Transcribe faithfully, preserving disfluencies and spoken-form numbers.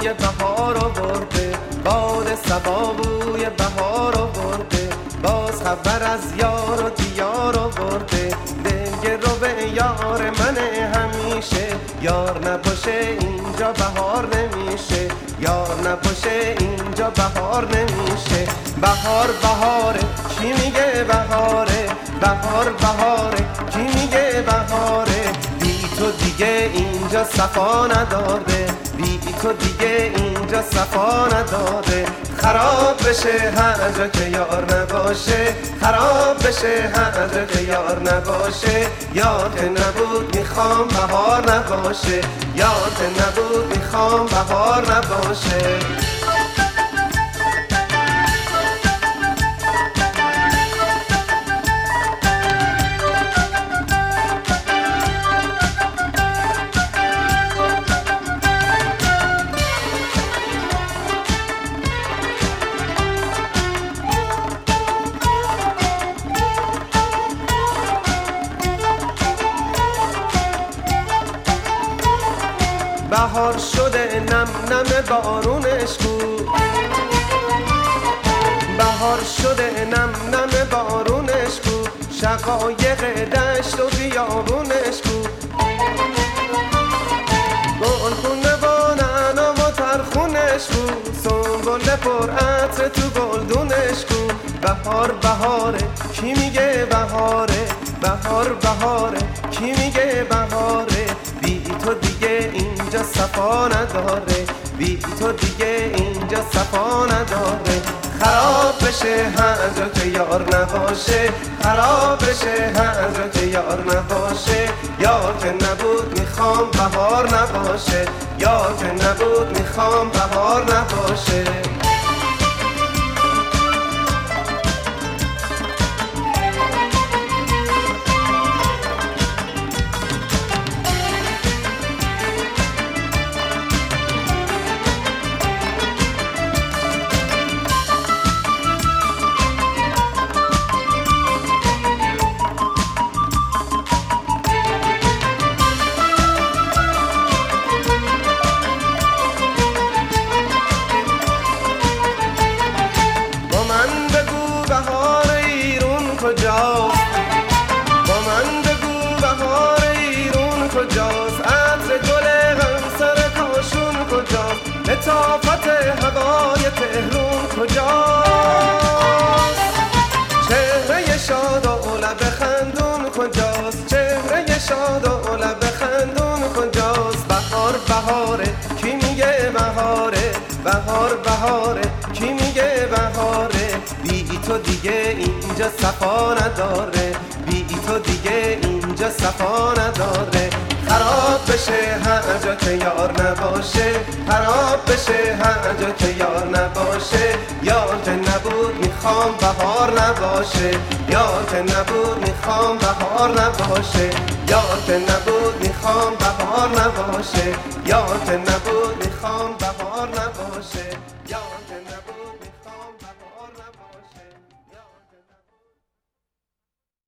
بوی بهار آورده، باد صبا بوی بهار آورده، باز خبر از یار و دیار آورده. دل رو به یار من همیشه، یار نباشه اینجا بهار نمیشه، یار نباشه اینجا بهار نمیشه. بهار بهاره کی میگه بهاره، بهار بهاره کی میگه بهاره. بی تو دیگه اینجا صفا نداره، بی تو دیگه اینجا صفا نداره. خراب بشه هر جا که یار نباشه، خراب بشه هر جا که یار نباشه. یار که نبود میخوام بهار نباشه، یار که نبود میخوام بهار نباشه. بهار شده نم نم بارونش کو، بهار شده نم نم بارونش کو. شقایق دشت و بیابونش کو، گلخونه و نعنا و ترخونش کو. سنبل پر عطر تو گلدونش کو. بهار بهاره کی میگه بهاره، بهار بهاره کی میگه بهاره. بی تو دیگه اینجا صفا نداره، بی تو دیگه اینجا صفا نداره. خراب بشه هر جا که یار نباشه، خراب بشه هر جا که یار نباشه. یار که نبود میخوام بهار نباشه، یار که نبود میخوام بهار نباشه. کجاست؟ با من بگو بهار ایرون کجاست؟ عطر گل غمسر کاشون کجاست؟ لطافت هوای تهرون کجاست؟ چهره شاد و لب خندون کجاست؟ چهره شاد و لب خندون کجاست؟ بهار بهاره کی میگه بهاره، بهار بهاره کی میگه بهاره. بی تو دیگه اینجا صفا نداره، بی تو دیگه اینجا صفا نداره. خراب بشه هر جا که یار نباشه، خراب بشه هر جا که یار نباشه. یار که نبود میخوام بهار نباشه، یار که نبود میخوام بهار نباشه، یار که نبود میخوام بهار نباشه، یار که نبود